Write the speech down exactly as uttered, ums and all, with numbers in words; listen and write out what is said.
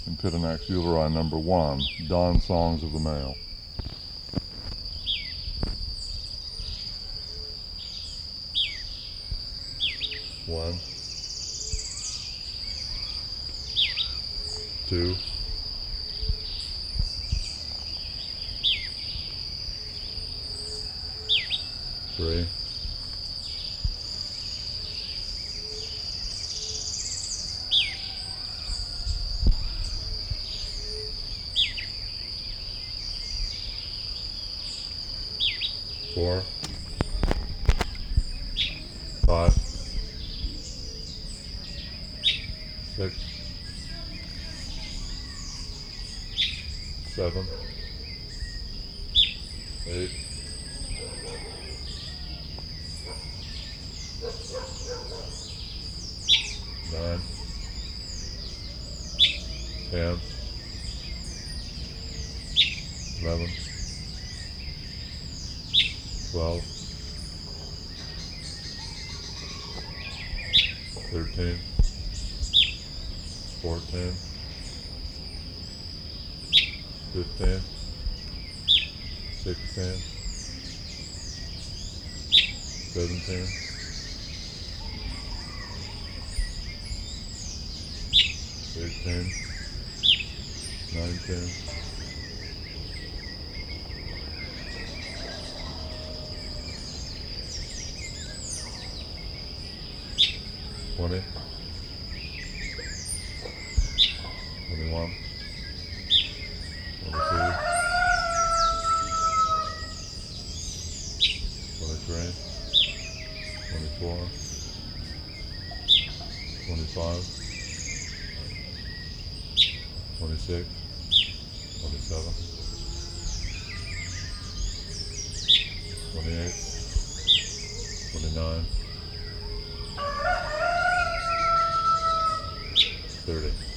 in Pittonax Euleri number one, Dawn Songs of the Male. One, two, three, four, five, six, seven, eight, nine, ten, eleven, twelve, thirteen, fourteen, fifteen, sixteen, seventeen, eighteen, nineteen, twenty, twenty-one, twenty-two, twenty-three, twenty-four, twenty-five, twenty-six, twenty-seven, twenty-eight, twenty-nine, thirty.